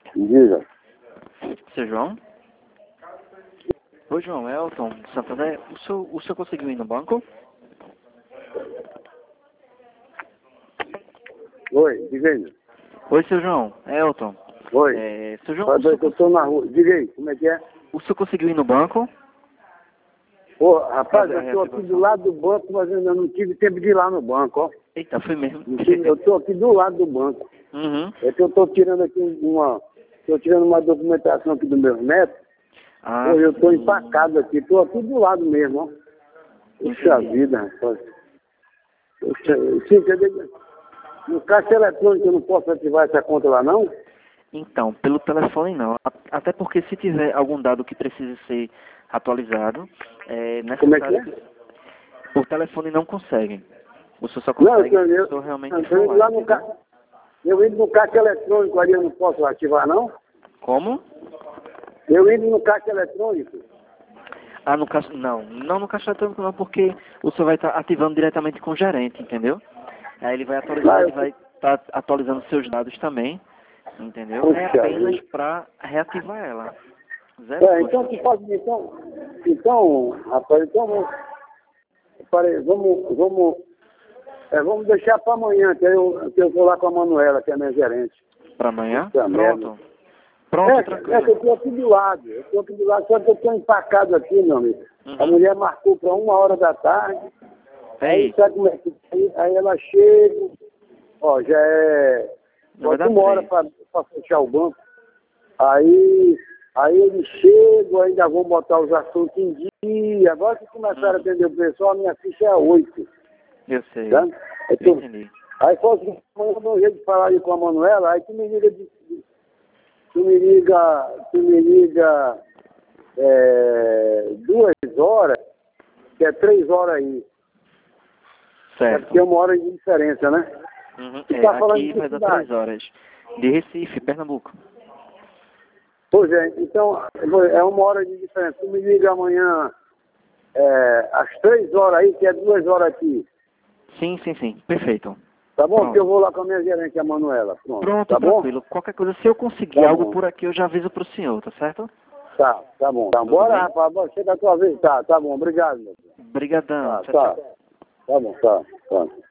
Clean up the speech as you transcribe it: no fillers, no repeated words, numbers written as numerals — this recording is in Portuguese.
Diga. Seu João? Oi, João, é Elton, Santander. O senhor conseguiu ir no banco? Oi, diga aí. Oi, seu João, é Elton. Oi. Seu João, Eu estou na rua. Diga aí, como é que é? o senhor conseguiu ir no banco? Ô, rapaz, Fazer a eu estou aqui reativação. do lado do banco, mas ainda não tive tempo de ir lá no banco, ó. Eita, foi mesmo. Eu estou aqui do lado do banco. Uhum. É que eu estou tirando aqui uma documentação aqui do meu neto. Ah, Pô, eu estou sim. empacado aqui, estou aqui do lado mesmo, ó. Puxa Entendi. vida, rapaz. Puxa, sim, quer dizer, no caixa eletrônico eu não posso ativar essa conta lá, não? Então, pelo telefone não. Até porque se tiver algum dado que precise ser atualizado, é Como é que necessário é? que por telefone não consegue. O senhor só Não, consegue se o eu, senhor realmente eu for indo lá, lá no entendeu? eu indo no caixa eletrônico ali, eu não posso ativar, não? Como? Eu indo no caixa eletrônico. Ah, no caixa... Não no caixa eletrônico não, porque o senhor vai estar ativando diretamente com o gerente, entendeu? Aí ele vai atualizar, Lá ele eu, vai estar atualizando seus dados também, entendeu? É puxa apenas vida. para reativar ela. Zero Então custo. tu pode, então, rapaz, então, peraí, vamos deixar para amanhã, que eu vou lá com a Manuela, que é minha gerente. Para amanhã? Puxa merda. Pronto. Pronto, Que eu tranquilo. estou aqui do lado, só que eu estou empacado aqui, meu amigo. A Uhum. mulher marcou para 1 hora da tarde, aí Ei, sabe como é que aí ela chega, ó, já é não vai falta dar 1 hora 3. para fechar o banco. Aí eles chegam, ainda vão botar os assuntos em dia. Agora que começaram a atender o pessoal, a minha ficha é 8, Eu sei. tá? Eu entendi. Aí só que eu dou um jeito de falar aí com a Manuela, aí tu me liga 2 horas, que é 3 horas aí. É Certo. porque é 1 hora de diferença, né? Uhum. Tu tá falando Aqui de que vai dar cidade? 3 horas. De Recife, Pernambuco. Pois é, então é 1 hora de diferença. Tu me liga amanhã às 3 horas aí, que é 2 horas aqui. Sim, sim, sim. Perfeito. Tá bom? Que Pronto. eu vou lá com a minha gerente, a Manuela. Pronto. Pronto, Tá bom? tranquilo. Qualquer coisa, se eu conseguir Tá algo bom. por aqui, eu já aviso pro senhor, tá certo? Tá bom. Tá, Tudo bora, bem? rapaz. Chega a tua vez. Tá bom. Obrigado, meu filho. Brigadão. Tá, Tchau, tá. tchau. Tá bom, tá.